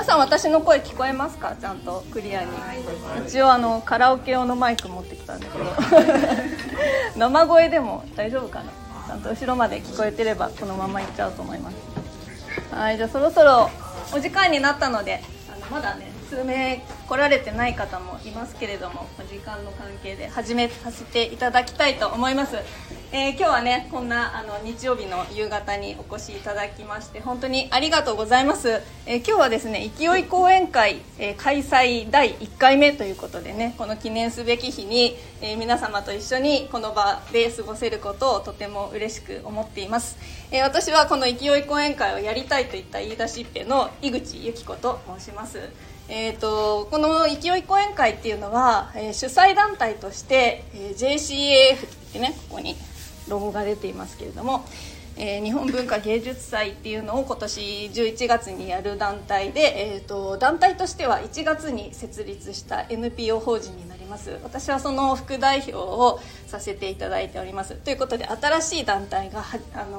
さん私の声聞こえますか？ちゃんとクリアに。一応カラオケ用のマイク持ってきたんだけど生声でも大丈夫かな。ちゃんと後ろまで聞こえてればこのままいっちゃうと思います。はい、じゃあそろそろお時間になったので、まだね数名来られてない方もいますけれども、時間の関係で始めさせていただきたいと思います。今日はねこんな日曜日の夕方にお越しいただきまして本当にありがとうございます。今日はですね勢い講演会、開催第1回目ということでね、この記念すべき日に、皆様と一緒にこの場で過ごせることをとても嬉しく思っています。私はこの勢い講演会をやりたいといった言い出しっぺの井口由紀子と申します。この勢い講演会っていうのは、主催団体として、JCAF ってね、ここにロゴが出ていますけれども、日本文化芸術祭っていうのを今年11月にやる団体で、団体としては1月に設立した NPO 法人になります。私はその副代表をさせていただいております。ということで新しい団体が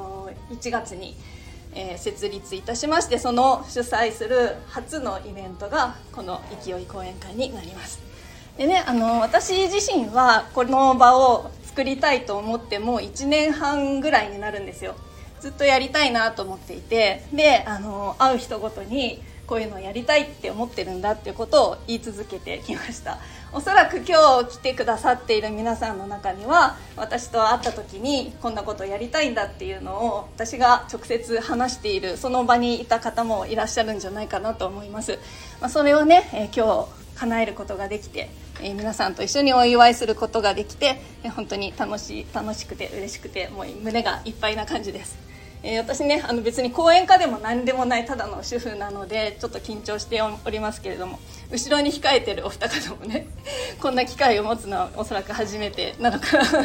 1月に設立いたしまして、その主催する初のイベントがこの勢い講演会になります。でね、私自身はこの場を作りたいと思ってもう1年半ぐらいになるんですよ。ずっとやりたいなと思っていて、で会う人ごとにこういうのをやりたいって思ってるんだっていうことを言い続けてきました。おそらく今日来てくださっている皆さんの中には、私と会った時にこんなことをやりたいんだっていうのを私が直接話しているその場にいた方もいらっしゃるんじゃないかなと思います。それをね、今日叶えることができて、皆さんと一緒にお祝いすることができて、本当に楽しくて嬉しくて、もう胸がいっぱいな感じです。私ね別に講演家でも何でもないただの主婦なのでちょっと緊張しておりますけれども、後ろに控えてるお二方もねこんな機会を持つのはおそらく初めてなのかはい、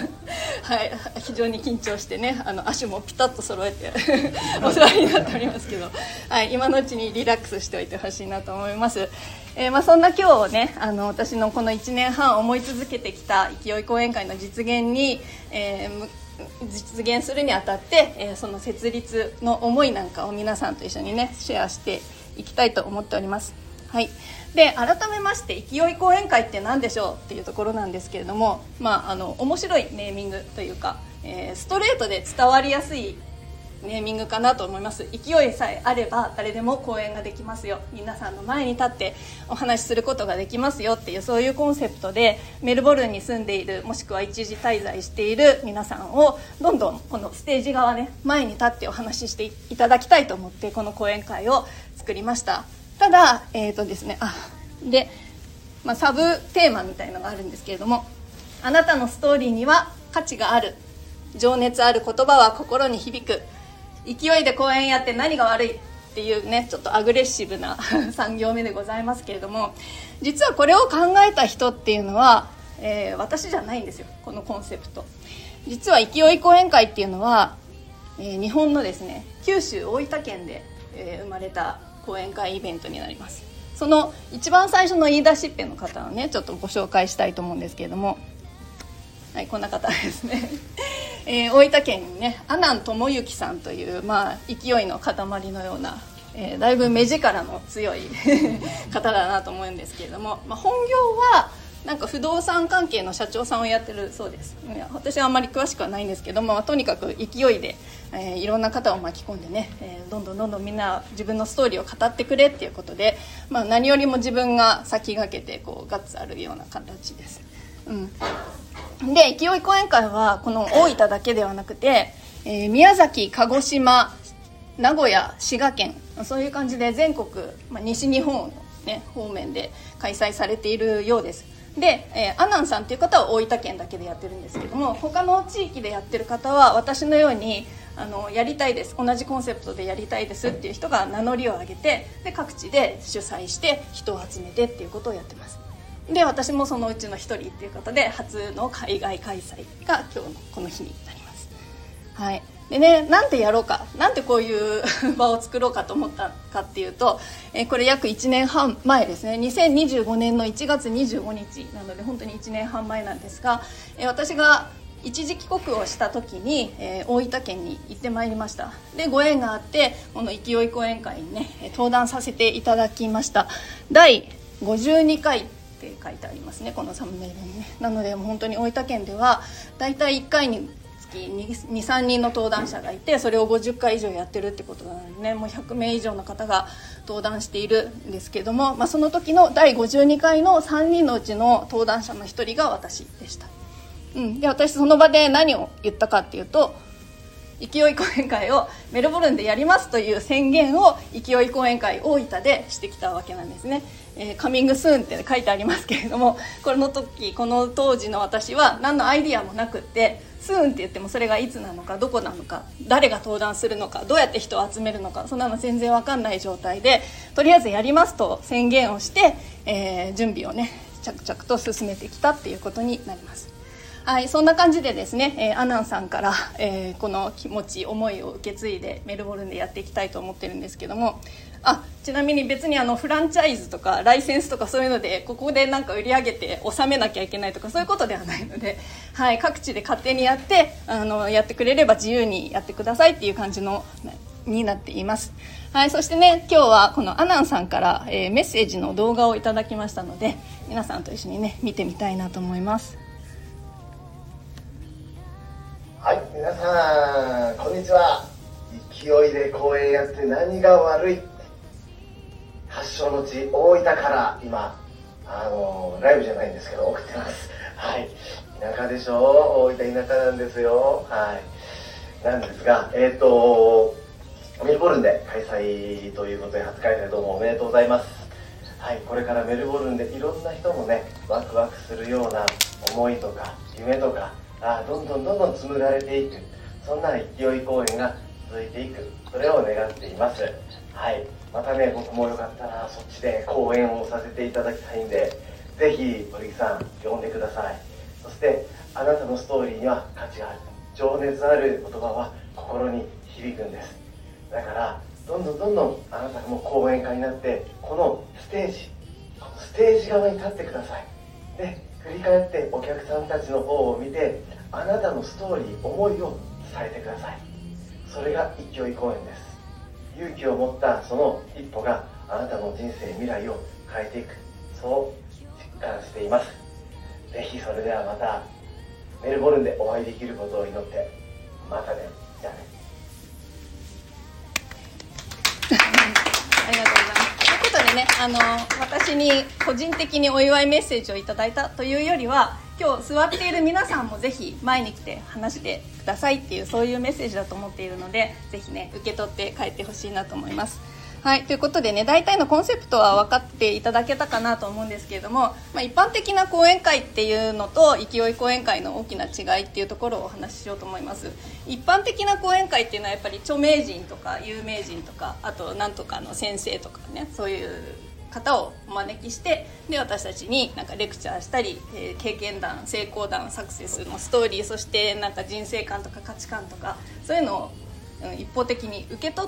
非常に緊張してね足もピタッと揃えてお座りになっておりますけど、はい、今のうちにリラックスしておいてほしいなと思います。そんな今日ね私のこの1年半思い続けてきた勢い講演会の実現に、実現するにあたって、その設立の思いなんかを皆さんと一緒にねシェアしていきたいと思っております。はい、で改めまして勢い講演会って何でしょうっていうところなんですけれども、面白いネーミングというか、ストレートで伝わりやすいネーミングかなと思います。勢いさえあれば誰でも講演ができますよ、皆さんの前に立ってお話しすることができますよっていう、そういうコンセプトでメルボルンに住んでいるもしくは一時滞在している皆さんをどんどんこのステージ側ね前に立ってお話ししていただきたいと思ってこの講演会を作りました。ただですねサブテーマみたいのがあるんですけれども、あなたのストーリーには価値がある、情熱ある言葉は心に響く、勢いで講演やって何が悪いっていうねちょっとアグレッシブな3行目でございますけれども、実はこれを考えた人っていうのは、私じゃないんですよ。このコンセプト実は勢い講演会っていうのは、日本のですね九州大分県で、生まれた講演会イベントになります。その一番最初の言い出しっぺの方をねちょっとご紹介したいと思うんですけれども、はい、こんな方ですね大分県にね阿南智之さんという、勢いの塊のような、だいぶ目力の強い方だなと思うんですけれども、本業はなんか不動産関係の社長さんをやってるそうです。私はあんまり詳しくはないんですけども、とにかく勢いで、いろんな方を巻き込んでね、どんどんみんな自分のストーリーを語ってくれっていうことで、何よりも自分が先駆けてこうガッツあるような形です。で勢い講演会はこの大分だけではなくて、宮崎、鹿児島、名古屋、滋賀県、そういう感じで全国、西日本の、方面で開催されているようです。で、阿南さんという方は大分県だけでやってるんですけども、他の地域でやってる方は私のようにやりたいです、同じコンセプトでやりたいですっていう人が名乗りを上げて、で各地で主催して人を集めてっていうことをやってます。で私もそのうちの一人っていうことで初の海外開催が今日のこの日になります。はい、でね、なんでやろうか、なんでこういう場を作ろうかと思ったかっていうと、これ約1年半前ですね、2025年の1月25日なので本当に1年半前なんですが、私が一時帰国をした時に、大分県に行ってまいりました。でご縁があってこの勢い講演会にね登壇させていただきました。第52回って書いてありますね、このサムネイルにね。なのでもう本当に大分県ではだいたい1回につき 2,3 人の登壇者がいて、それを50回以上やってるってことなのでね、もう100名以上の方が登壇しているんですけれども、その時の第52回の3人のうちの登壇者の1人が私でした。で私その場で何を言ったかっていうと、勢い講演会をメルボルンでやりますという宣言を勢い講演会大分でしてきたわけなんですね。カミングスーンって書いてありますけれども、この当時の私は何のアイディアもなくって、スーンって言ってもそれがいつなのかどこなのか誰が登壇するのかどうやって人を集めるのか、そんなの全然分かんない状態でとりあえずやりますと宣言をして、準備をね着々と進めてきたっていうことになります。はい、そんな感じでですね、アナンさんから、この気持ち思いを受け継いでメルボルンでやっていきたいと思ってるんですけども、ちなみに別にフランチャイズとかライセンスとかそういうのでここでなんか売り上げて納めなきゃいけないとかそういうことではないので、はい、各地で勝手にやってやってくれれば自由にやってくださいっていう感じのになっています。はい、そしてね今日はこのアナンさんから、メッセージの動画をいただきましたので、皆さんと一緒にね見てみたいなと思います。 はい、皆さんこんにちは。勢いで講演やって何が悪い、発祥の地大分から今ライブじゃないんですけど送ってます。はい、田舎でしょ、大分田舎なんですよ。はい、なんですがメルボルンで開催ということで初開催どうもおめでとうございます。はい、これからメルボルンでいろんな人もねワクワクするような思いとか夢とかどんどん紡がれていく、そんな勢い公演が続いていく、それを願っています。はい、またね僕もよかったらそっちで講演をさせていただきたいんで、ぜひ鳥木さん呼んでください。そしてあなたのストーリーには価値がある、情熱ある言葉は心に響くんです。だからどんどんあなたも講演家になってこのステージ側に立ってください。で振り返ってお客さんたちの方を見てあなたのストーリー思いを伝えてください。それが勢い公演です。勇気を持ったその一歩があなたの人生未来を変えていく、そう実感しています。ぜひそれではまたメルボルンでお会いできることを祈って、またね。じゃあね。 ありがとうございます。ということでね、私に個人的にお祝いメッセージをいただいたというよりは、今日座っている皆さんもぜひ前に来て話してくださいっていう、そういうメッセージだと思っているので、ぜひね受け取って帰ってほしいなと思います。はい、ということでね、大体のコンセプトは分かっていただけたかなと思うんですけれども、一般的な講演会っていうのと勢い講演会の大きな違いっていうところをお話ししようと思います。一般的な講演会っていうのはやっぱり著名人とか有名人とか、あとなんとかの先生とかね、そういう方をお招きして、で私たちになんかレクチャーしたり、経験談、成功談、サクセスのストーリー、そしてなんか人生観とか価値観とかそういうのを一方的に受け取って、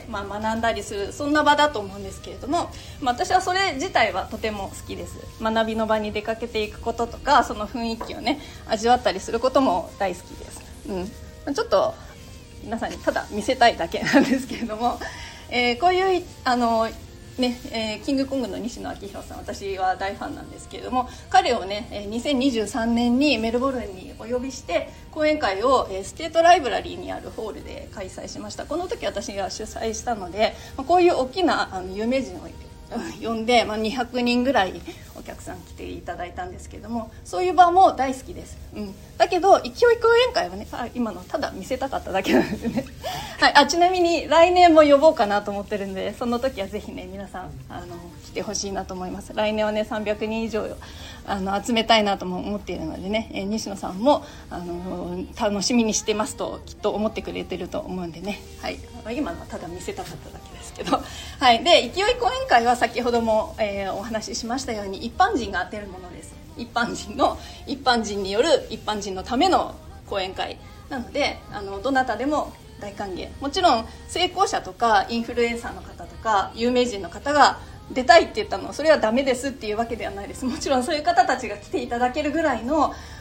学んだりする、そんな場だと思うんですけれども、私はそれ自体はとても好きです。学びの場に出かけていくこととか、その雰囲気をね味わったりすることも大好きです。ちょっと皆さんにただ見せたいだけなんですけれども、こういうキングコングの西野昭弘さん、私は大ファンなんですけれども、彼をね2023年にメルボルンにお呼びして講演会をステートライブラリーにあるホールで開催しました。この時私が主催したので、こういう大きな有名人を呼んで、200人ぐらいお客さん来ていただいたんですけれども、そういう場も大好きです。だけど勢い講演会はね、今のただ見せたかっただけなんですね。はい、ちなみに来年も呼ぼうかなと思ってるんで、その時はぜひね皆さん来てほしいなと思います。来年はね300人以上集めたいなとも思っているのでね、西野さんも楽しみにしてますときっと思ってくれてると思うんでね、はい、今のはただ見せたかっただけですけど、はい、で勢い講演会は先ほども、お話ししましたように一般人が当てるものです。一般人による一般人のための講演会なので、どなたでも大歓迎。もちろん成功者とかインフルエンサーの方とか有名人の方が出たいって言ったのそれはダメですっていうわけではないです。もちろんそういう方たちが来ていただけるぐらいの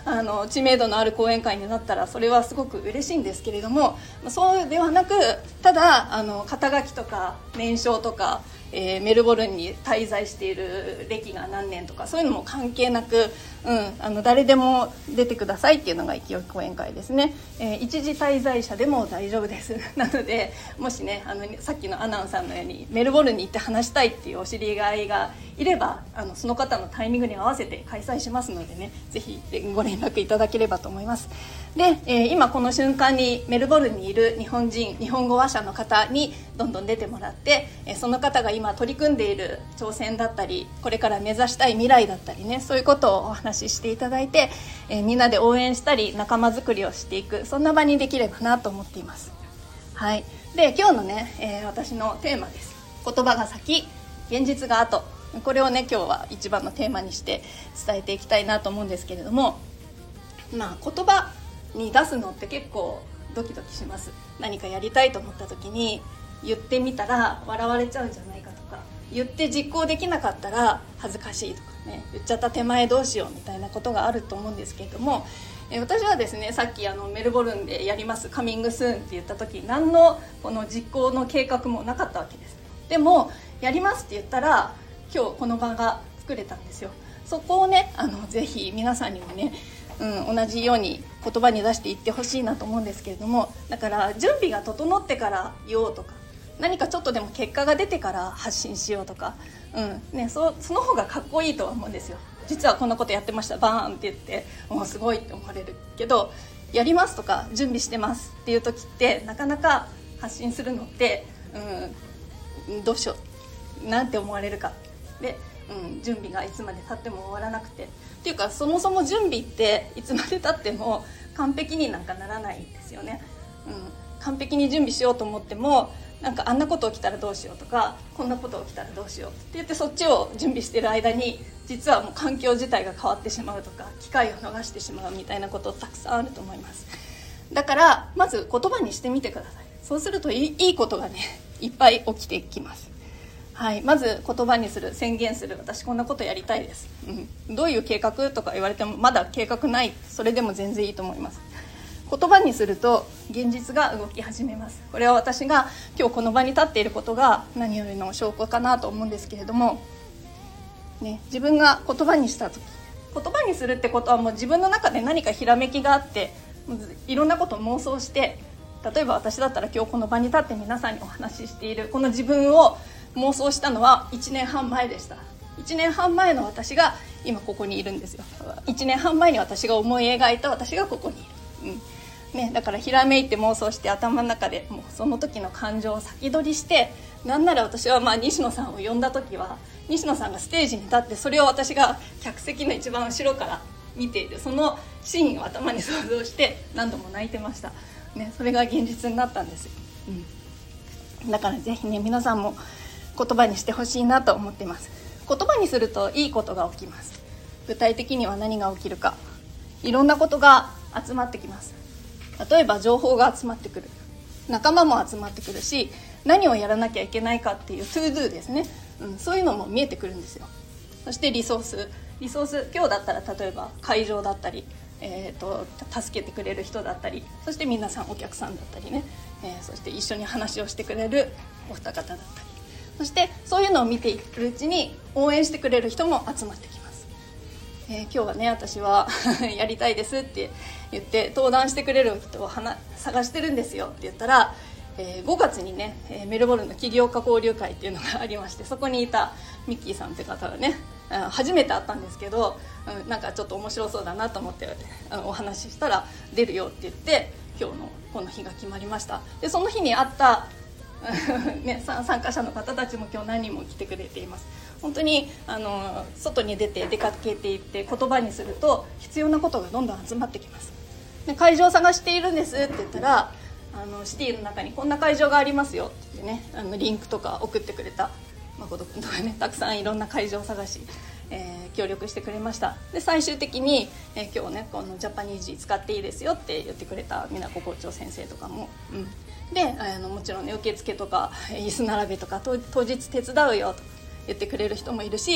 知名度のある講演会になったらそれはすごく嬉しいんですけれども、そうではなく、ただ肩書きとか年商とか、メルボルンに滞在している歴が何年とかそういうのも関係なく、誰でも出てくださいっていうのが勢い講演会ですね。一時滞在者でも大丈夫ですなので、もしねさっきのアナウンサーのようにメルボルンに行って話したいっていうお知り合いがいれば、その方のタイミングに合わせて開催しますのでね、ぜひご連絡いただければと思います。で、今この瞬間にメルボルンにいる日本人、日本語話者の方にどんどん出てもらって、その方が今取り組んでいる挑戦だったり、これから目指したい未来だったりね、そういうことをお話ししていただいて、みんなで応援したり仲間づくりをしていく、そんな場にできればなと思っています。はい。で、今日のね、私のテーマです。言葉が先、現実が後。これをね、今日は一番のテーマにして伝えていきたいなと思うんですけれども、言葉に出すのって結構ドキドキします。何かやりたいと思った時に言ってみたら笑われちゃうんじゃないかとか、言って実行できなかったら恥ずかしいとかね、言っちゃった手前どうしようみたいなことがあると思うんですけれども、私はですね、さっきメルボルンでやりますカミングスーンって言った時、何のこの実行の計画もなかったわけです。でもやりますって言ったら今日この場が作れたんですよ。そこをねぜひ皆さんにもね、同じように言葉に出していってほしいなと思うんですけれども、だから準備が整ってから言おうとか、何かちょっとでも結果が出てから発信しようとか、その方がかっこいいとは思うんですよ。実はこんなことやってました、バーンって言ってもうすごいって思われるけど、やりますとか準備してますっていう時ってなかなか発信するのって、どうしようなんて思われるかで、準備がいつまで経っても終わらなくてっていうか、そもそも準備っていつまで経っても完璧になんかならないんですよね。完璧に準備しようと思っても、なんかあんなこと起きたらどうしようとか、こんなこと起きたらどうしようって言ってそっちを準備してる間に、実はもう環境自体が変わってしまうとか、機会を逃してしまうみたいなことたくさんあると思います。だからまず言葉にしてみてください。そうするといいことがねいっぱい起きてきます。はい、まず言葉にする、宣言する。私こんなことやりたいです、どういう計画とか言われてもまだ計画ない、それでも全然いいと思います。言葉にすると現実が動き始めます。これは私が今日この場に立っていることが何よりの証拠かなと思うんですけれども、自分が言葉にした時、言葉にするってことはもう自分の中で何かひらめきがあって、いろんなことを妄想して、例えば私だったら今日この場に立って皆さんにお話ししているこの自分を妄想したのは1年半前でした。1年半前の私が今ここにいるんですよ。1年半前に私が思い描いた私がここにいる、だからひらめいて妄想して頭の中でもうその時の感情を先取りして、なんなら私は西野さんを呼んだ時は西野さんがステージに立って、それを私が客席の一番後ろから見ている、そのシーンを頭に想像して何度も泣いてました、それが現実になったんですよ、だからぜひね、皆さんも言葉にしてほしいなと思っています。言葉にするといいことが起きます。具体的には何が起きるか、いろんなことが集まってきます。例えば情報が集まってくる、仲間も集まってくるし、何をやらなきゃいけないかっていうトゥードゥですね、そういうのも見えてくるんですよ。そしてリソース、今日だったら例えば会場だったり、助けてくれる人だったり、そして皆さんお客さんだったりね、そして一緒に話をしてくれるお二方だったり、そしてそういうのを見ていくうちに応援してくれる人も集まってきます。今日はね、私はやりたいですって言って登壇してくれる人を探してるんですよって言ったら、5月にねメルボルンの起業家交流会っていうのがありまして、そこにいたミッキーさんって方がね、初めて会ったんですけど、なんかちょっと面白そうだなと思ってお話ししたら出るよって言って、今日のこの日が決まりました。でその日に会った参加者の方たちも今日何人も来てくれています。本当に外に出かけていって言葉にすると必要なことがどんどん集まってきます。で会場を探しているんですって言ったら、シティの中にこんな会場がありますよってね、リンクとか送ってくれた誠君とかね、たくさんいろんな会場を探し、協力してくれました。で最終的に、今日ねこのジャパニージ使っていいですよって言ってくれた美奈子校長先生とかも、でもちろんね受付とか椅子並べとか当日手伝うよと言ってくれる人もいるし、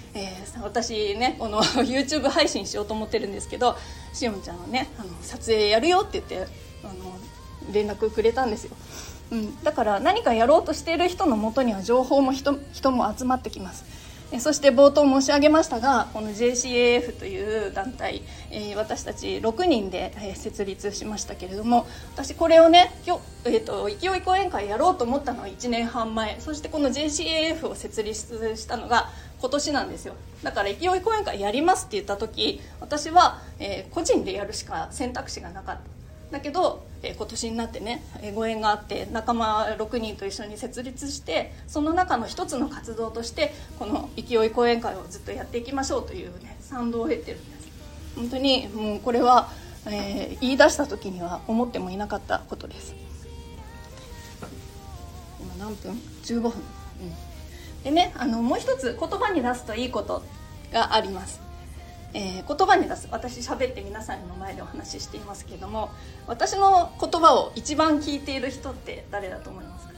私ねこのYouTube 配信しようと思ってるんですけど、しおんちゃんはね撮影やるよって言って連絡くれたんですよ。だから何かやろうとしている人のもとには情報も 人も集まってきます。そして冒頭申し上げましたが、この JCAF という団体、私たち6人で設立しましたけれども、私これをね勢い講演会やろうと思ったのは1年半前、そしてこの JCAF を設立したのが今年なんですよ。だから勢い講演会やりますって言った時、私は、個人でやるしか選択肢がなかった。だけど、今年になってねご縁があって仲間6人と一緒に設立して、その中の一つの活動としてこの勢い講演会をずっとやっていきましょうというね賛同を得てるんです。本当にもうこれは、言い出した時には思ってもいなかったことです。今何分 ?15 分、でねもう一つ言葉に出すといいことがあります。言葉に出す、私喋って皆さんの前でお話ししていますけれども、私の言葉を一番聞いている人って誰だと思いますか？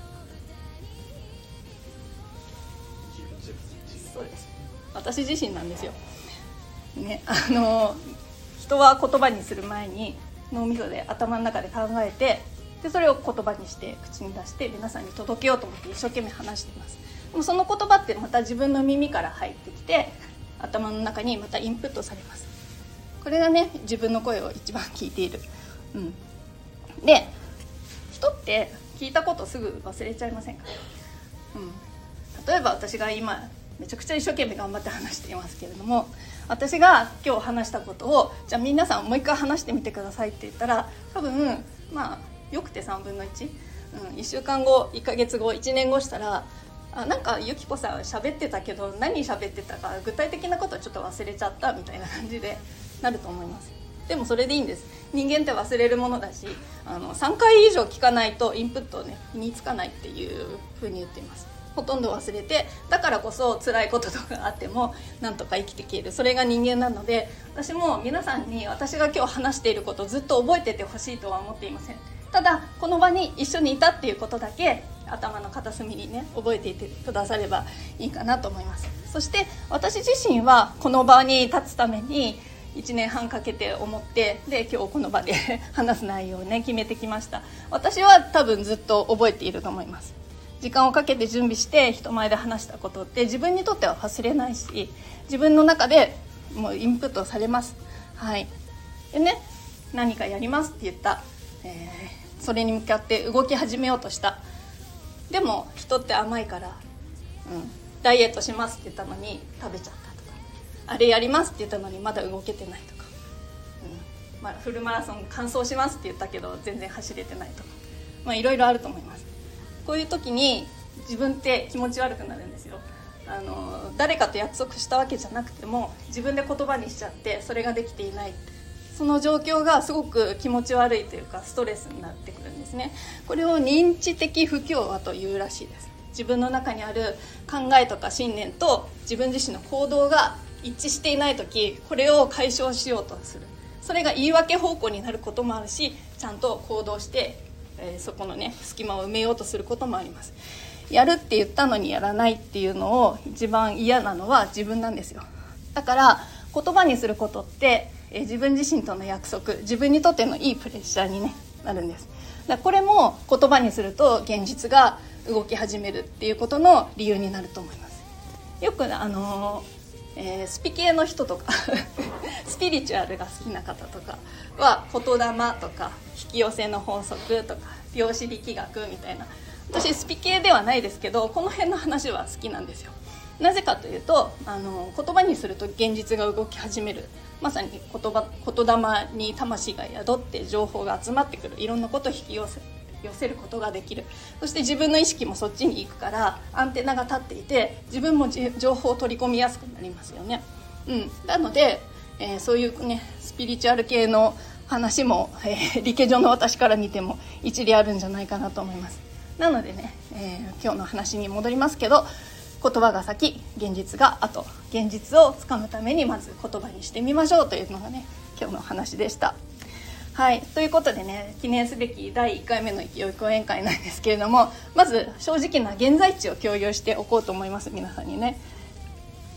そうです、私自身なんですよ、ね、人は言葉にする前に脳みそで頭の中で考えて、でそれを言葉にして口に出して皆さんに届けようと思って一生懸命話しています。でもその言葉ってまた自分の耳から入ってきて頭の中にまたインプットされます。これがね自分の声を一番聞いている、で人って聞いたことすぐ忘れちゃいませんか？例えば私が今めちゃくちゃ一生懸命頑張って話していますけれども、私が今日話したことをじゃあ皆さんもう一回話してみてくださいって言ったら、多分よくて3分の1、1週間後1ヶ月後1年後したら、なんかゆきこさん喋ってたけど何喋ってたか具体的なことはちょっと忘れちゃったみたいな感じでなると思います。でもそれでいいんです。人間って忘れるものだし、3回以上聞かないとインプットをね身につかないっていうふうに言っています。ほとんど忘れて、だからこそ辛いこととかあってもなんとか生きていける、それが人間なので、私も皆さんに私が今日話していることをずっと覚えててほしいとは思っていません。ただこの場に一緒にいたっていうことだけ頭の片隅にね覚えていてくださればいいかなと思います。そして私自身はこの場に立つために1年半かけて思って、で今日この場で話す内容をね決めてきました。私は多分ずっと覚えていると思います。時間をかけて準備して人前で話したことって自分にとっては忘れないし、自分の中でもうインプットされます。でね、何かやりますって言った、それに向かって動き始めようとした。でも人って甘いから、ダイエットしますって言ったのに食べちゃったとか、あれやりますって言ったのにまだ動けてないとか、フルマラソン完走しますって言ったけど全然走れてないとか、いろいろあると思います。こういう時に自分って気持ち悪くなるんですよ。誰かと約束したわけじゃなくても自分で言葉にしちゃってそれができていない、その状況がすごく気持ち悪いというかストレスになってくるんですね。これを認知的不協和というらしいです。自分の中にある考えとか信念と自分自身の行動が一致していない時、これを解消しようとする。それが言い訳方向になることもあるし、ちゃんと行動してそこのね隙間を埋めようとすることもあります。やるって言ったのにやらないっていうのを一番嫌なのは自分なんですよ。だから言葉にすることって自分自身との約束、自分にとってのいいプレッシャーに、なるんです。だからこれも言葉にすると現実が動き始めるっていうことの理由になると思います。よくスピ系の人とかスピリチュアルが好きな方とかは言霊とか引き寄せの法則とか量子力学みたいな、私スピ系ではないですけどこの辺の話は好きなんですよ。なぜかというと言葉にすると現実が動き始める、まさに言霊に魂が宿って情報が集まってくる、いろんなことを引き寄せることができる。そして自分の意識もそっちに行くからアンテナが立っていて自分も情報を取り込みやすくなりますよね。なので、そういうねスピリチュアル系の話も、理系上の私から見ても一理あるんじゃないかなと思います。なのでね、今日の話に戻りますけど、言葉が先現実が後、現実をつかむためにまず言葉にしてみましょうというのがね今日の話でした。ということでね、記念すべき第1回目の勢い講演会なんですけれども、まず正直な現在地を共有しておこうと思います。皆さんにね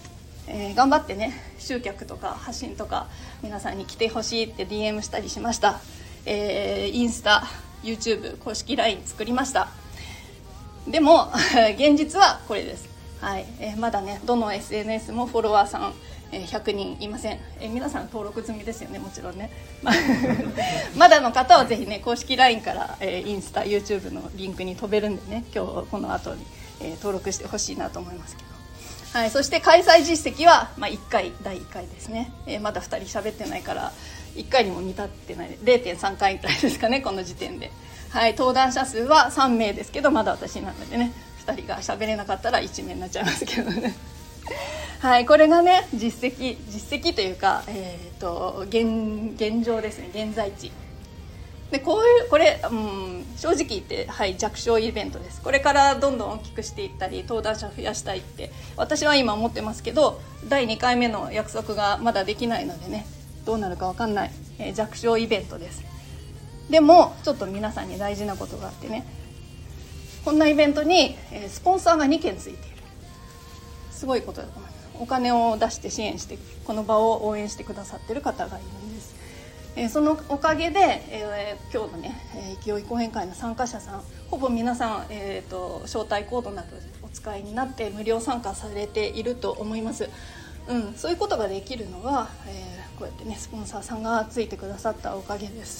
頑張ってね集客とか発信とか皆さんに来てほしいって DM したりしました。インスタ YouTube 公式 LINE 作りました。でも現実はこれです。はい、まだねどの SNS もフォロワーさん100人いません。皆さん登録済みですよね、もちろんねまだの方はぜひね公式 LINE からインスタ YouTube のリンクに飛べるんでね、今日この後に登録してほしいなと思いますけど、はい、そして開催実績は、1回第1回ですね、まだ2人喋ってないから1回にも満たってない 0.3 回くらいですかねこの時点で。はい、登壇者数は3名ですけどまだ私なのでね2人が喋れなかったら1名になっちゃいますけどねはい、これがね実績というか、現状ですね、現在地でこれ、正直言って、はい、弱小イベントです。これからどんどん大きくしていったり登壇者増やしたいって私は今思ってますけど、第2回目の約束がまだできないのでねどうなるか分かんない、弱小イベントです。でもちょっと皆さんに大事なことがあってね、こんなイベントにスポンサーが2件ついている、すごいことだと思います。お金を出して支援してこの場を応援してくださっている方がいるんです。そのおかげで、今日のね勢い講演会の参加者さんほぼ皆さん、招待コードなどお使いになって無料参加されていると思います。そういうことができるのは、こうやってねスポンサーさんがついてくださったおかげです。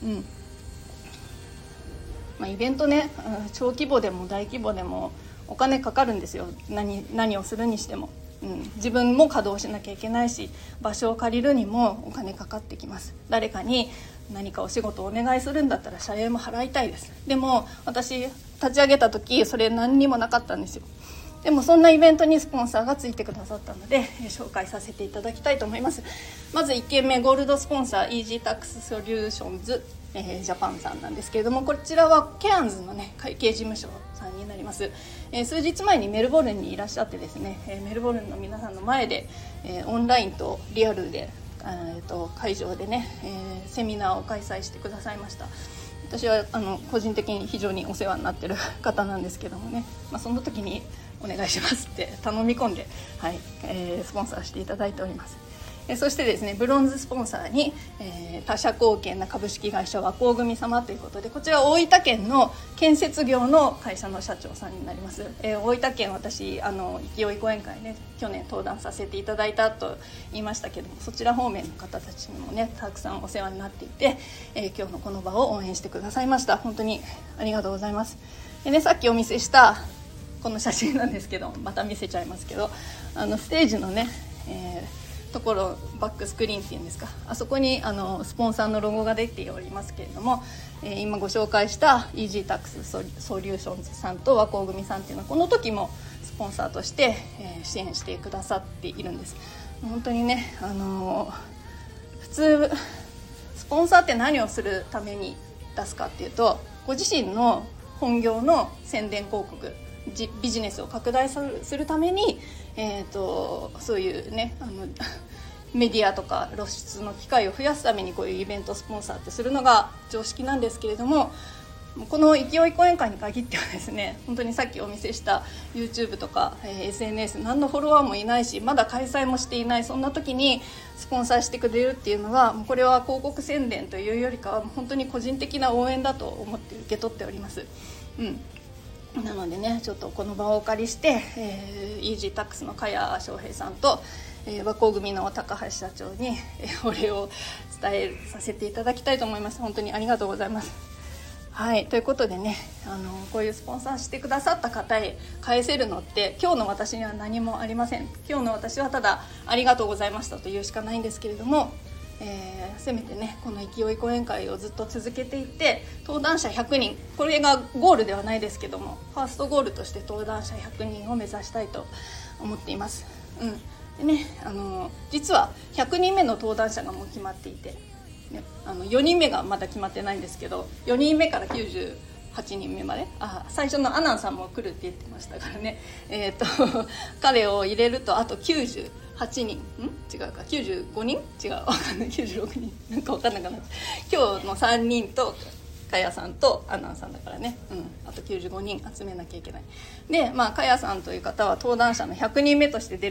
イベントね、小規模でも大規模でもお金かかるんですよ。何をするにしても、自分も稼働しなきゃいけないし場所を借りるにもお金かかってきます。誰かに何かお仕事をお願いするんだったら謝礼も払いたいです。でも私立ち上げた時それ何にもなかったんですよ。でもそんなイベントにスポンサーがついてくださったので紹介させていただきたいと思います。まず1件目ゴールドスポンサー Easy Tax Solutionsジャパンさんなんですけれども、こちらはケアンズのね会計事務所さんになります。数日前にメルボルンにいらっしゃってですね、メルボルンの皆さんの前で、オンラインとリアルで、会場でね、セミナーを開催してくださいました。私は個人的に非常にお世話になってる方なんですけどもね、その時にお願いしますって頼み込んで、はい、スポンサーしていただいております。そしてですねブロンズスポンサーに、他社貢献な株式会社和光組様ということで、こちら大分県の建設業の会社の社長さんになります。大分県私勢い講演会ね去年登壇させていただいたと言いましたけども、そちら方面の方たちにもねたくさんお世話になっていて、今日のこの場を応援してくださいました。本当にありがとうございます。でね、さっきお見せしたこの写真なんですけど、また見せちゃいますけどステージのね、ところバックスクリーンっていうんですか、あそこにスポンサーのロゴが出ておりますけれども、今ご紹介した Easy Tax Solutions さんと和光組さんっていうのはこの時もスポンサーとして、支援してくださっているんです。本当にね、普通スポンサーって何をするために出すかっていうと、ご自身の本業の宣伝広告ビジネスを拡大するために、そういうねメディアとか露出の機会を増やすためにこういうイベントスポンサーってするのが常識なんですけれども、この勢い講演会に限ってはですね、本当にさっきお見せした YouTube とか、SNS 何のフォロワーもいないしまだ開催もしていない、そんな時にスポンサーしてくれるっていうのはこれは広告宣伝というよりかは本当に個人的な応援だと思って受け取っております。なのでねちょっとこの場をお借りして、イージータックスの茅翔平さんと、和光組の高橋社長に、お礼を伝えさせていただきたいと思います。本当にありがとうございます。はい、ということでねこういうスポンサーしてくださった方へ返せるのって今日の私には何もありません。今日の私はただありがとうございましたというしかないんですけれども、せめてねこの勢い講演会をずっと続けていって登壇者100人、これがゴールではないですけどもファーストゴールとして登壇者100人を目指したいと思っています。でね、実は100人目の登壇者がもう決まっていて、ね、4人目がまだ決まってないんですけど、4人目から98人目まで最初のアナンさんも来るって言ってましたからね、彼を入れるとあと98人違うか95人違う分かんない96人なんか分かんなくなっちゃう。今日の3人とかやさんとアナンさんだからね、あと95人集めなきゃいけない。で、かやさんという方は登壇者の100人目として出るって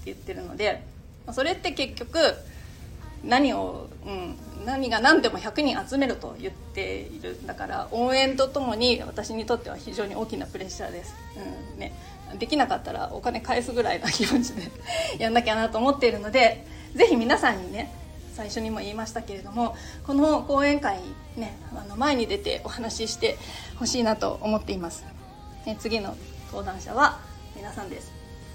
言ってるので、それって結局何が何でも100人集めると言っている。だから応援とともに私にとっては非常に大きなプレッシャーです、できなかったらお金返すぐらいな気持ちでやんなきゃなと思っているので、ぜひ皆さんにね、最初にも言いましたけれども、この講演会ね、前に出てお話ししてほしいなと思っています。次の登壇者は皆さんです、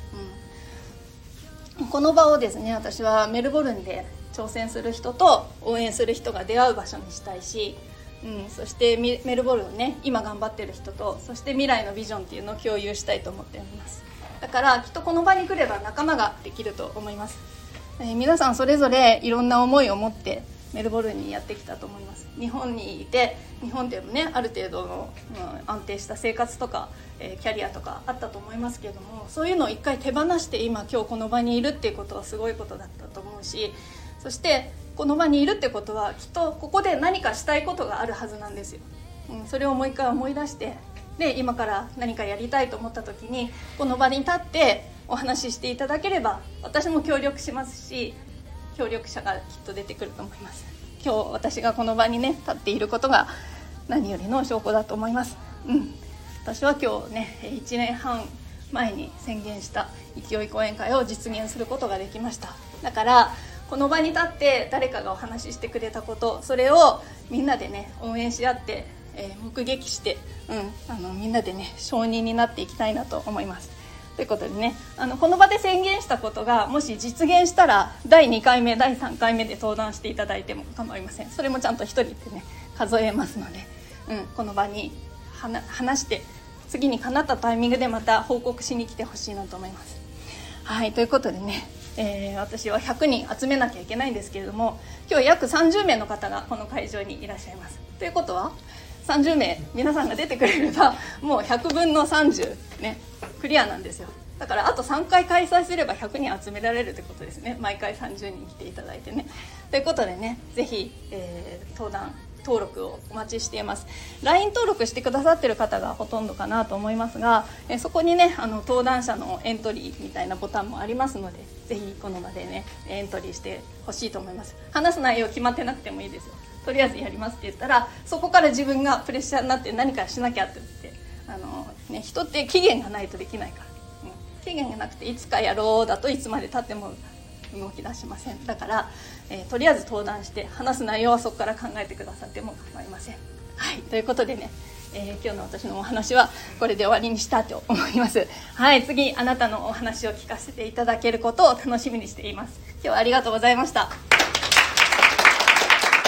この場をですね、私はメルボルンで挑戦する人と応援する人が出会う場所にしたいし、そしてメルボルンね、今頑張ってる人と、そして未来のビジョンっていうのを共有したいと思っております。だからきっとこの場に来れば仲間ができると思います。皆さんそれぞれいろんな思いを持ってメルボルンにやってきたと思います。日本にいて、日本でもね、ある程度の、安定した生活とか、キャリアとかあったと思いますけれども、そういうのを一回手放して今日この場にいるっていうことはすごいことだったと思うし、そしてこの場にいるってことはきっとここで何かしたいことがあるはずなんですよ、それをもう一回思い出して、で今から何かやりたいと思った時にこの場に立ってお話ししていただければ、私も協力しますし、協力者がきっと出てくると思います。今日私がこの場にね立っていることが何よりの証拠だと思います。私は今日ね、1年半前に宣言した勢い講演会を実現することができました。だからこの場に立って誰かがお話ししてくれたこと、それをみんなでね応援し合って、目撃して、みんなでね承認になっていきたいなと思います。ということでね、この場で宣言したことがもし実現したら第2回目第3回目で登壇していただいても構いません。それもちゃんと1人でね数えますので、この場に話して次に叶ったタイミングでまた報告しに来てほしいなと思います。はい、ということでね、私は100人集めなきゃいけないんですけれども、今日約30名の方がこの会場にいらっしゃいます。ということは30名皆さんが出てくれればもう100分の30ねクリアなんですよ。だからあと3回開催すれば100人集められるってことですね。毎回30人来ていただいてね。ということでね、ぜひ、登壇登録をお待ちしています。 LINE 登録してくださってる方がほとんどかなと思いますが、そこにね登壇者のエントリーみたいなボタンもありますので、ぜひこの場でねエントリーしてほしいと思います。話す内容決まってなくてもいいですよ。とりあえずやりますって言ったら、そこから自分がプレッシャーになって何かしなきゃって言って、人って期限がないとできないから、期限がなくていつかやろうだといつまで経っても動き出しません。だから、とりあえず登壇して話す内容はそこから考えてくださっても構いません。はい、ということでね、今日の私のお話はこれで終わりにしたと思います。はい、次あなたのお話を聞かせていただけることを楽しみにしています。今日はありがとうございました。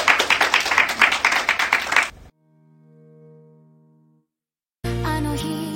あの日